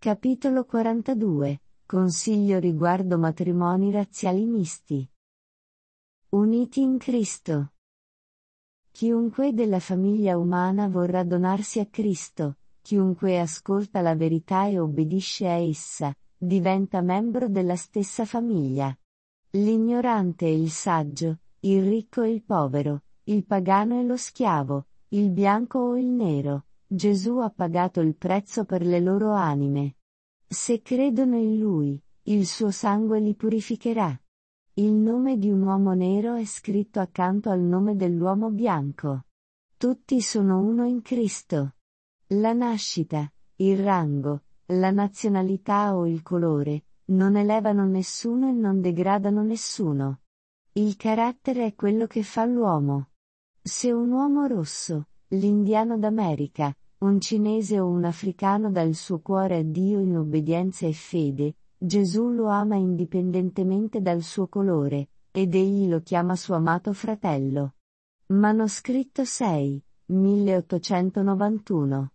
Capitolo 42. Consiglio riguardo matrimoni razziali misti. Uniti in Cristo. Chiunque della famiglia umana vorrà donarsi a Cristo, chiunque ascolta la verità e obbedisce a essa, diventa membro della stessa famiglia. L'ignorante e il saggio, il ricco e il povero, il pagano e lo schiavo, il bianco o il nero, Gesù ha pagato il prezzo per le loro anime. Se credono in Lui, il suo sangue li purificherà. Il nome di un uomo nero è scritto accanto al nome dell'uomo bianco. Tutti sono uno in Cristo. La nascita, il rango, la nazionalità o il colore, non elevano nessuno e non degradano nessuno. Il carattere è quello che fa l'uomo. Se un uomo rosso, l'indiano d'America, un cinese o un africano dà il suo cuore a Dio in obbedienza e fede, Gesù lo ama indipendentemente dal suo colore, ed egli lo chiama suo amato fratello. Manoscritto 6, 1891.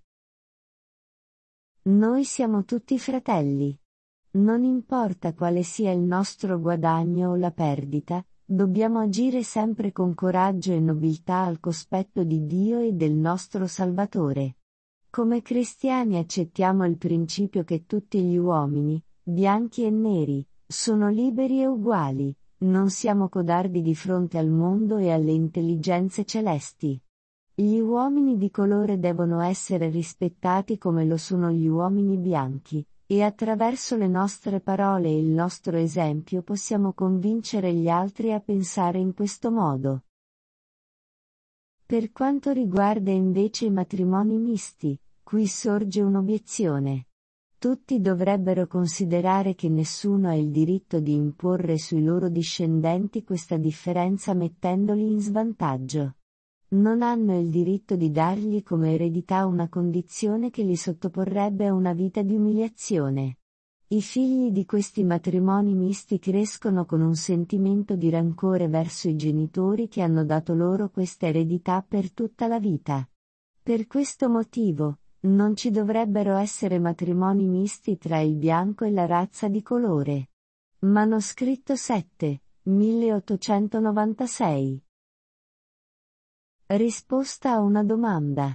Noi siamo tutti fratelli. Non importa quale sia il nostro guadagno o la perdita, dobbiamo agire sempre con coraggio e nobiltà al cospetto di Dio e del nostro Salvatore. Come cristiani accettiamo il principio che tutti gli uomini, bianchi e neri, sono liberi e uguali, non siamo codardi di fronte al mondo e alle intelligenze celesti. Gli uomini di colore devono essere rispettati come lo sono gli uomini bianchi, e attraverso le nostre parole e il nostro esempio possiamo convincere gli altri a pensare in questo modo. Per quanto riguarda invece i matrimoni misti, qui sorge un'obiezione. Tutti dovrebbero considerare che nessuno ha il diritto di imporre sui loro discendenti questa differenza mettendoli in svantaggio. Non hanno il diritto di dargli come eredità una condizione che li sottoporrebbe a una vita di umiliazione. I figli di questi matrimoni misti crescono con un sentimento di rancore verso i genitori che hanno dato loro questa eredità per tutta la vita. Per questo motivo, non ci dovrebbero essere matrimoni misti tra il bianco e la razza di colore. Manoscritto 7, 1896. Risposta a una domanda.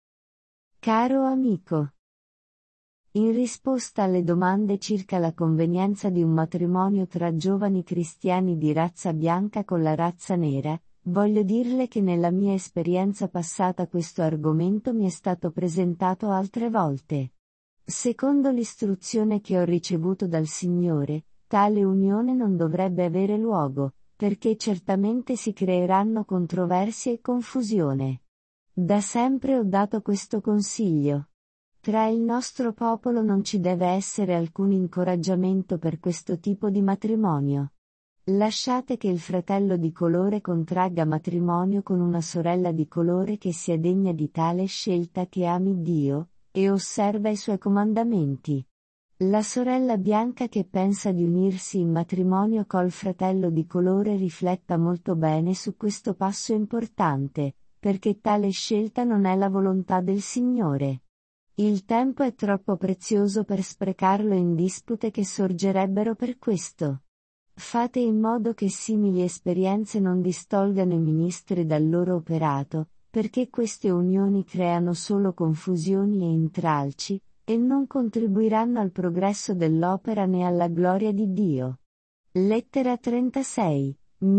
Caro amico. In risposta alle domande circa la convenienza di un matrimonio tra giovani cristiani di razza bianca con la razza nera, voglio dirle che nella mia esperienza passata questo argomento mi è stato presentato altre volte. Secondo l'istruzione che ho ricevuto dal Signore, tale unione non dovrebbe avere luogo, perché certamente si creeranno controversie e confusione. Da sempre ho dato questo consiglio. Tra il nostro popolo non ci deve essere alcun incoraggiamento per questo tipo di matrimonio. Lasciate che il fratello di colore contragga matrimonio con una sorella di colore che sia degna di tale scelta, che ami Dio, e osserva i suoi comandamenti. La sorella bianca che pensa di unirsi in matrimonio col fratello di colore rifletta molto bene su questo passo importante, perché tale scelta non è la volontà del Signore. Il tempo è troppo prezioso per sprecarlo in dispute che sorgerebbero per questo. Fate in modo che simili esperienze non distolgano i ministri dal loro operato, perché queste unioni creano solo confusioni e intralci, e non contribuiranno al progresso dell'opera né alla gloria di Dio. Lettera 36,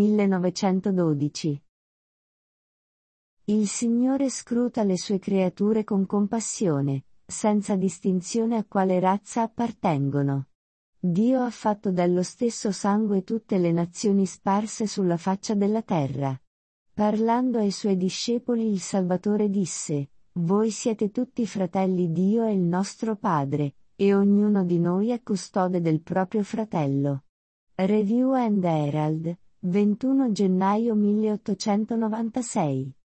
1912. Il Signore scruta le sue creature con compassione, senza distinzione a quale razza appartengono. Dio ha fatto dello stesso sangue tutte le nazioni sparse sulla faccia della terra. Parlando ai suoi discepoli il Salvatore disse: voi siete tutti fratelli, Dio è il nostro Padre, e ognuno di noi è custode del proprio fratello. Review and Herald, 21 gennaio 1896.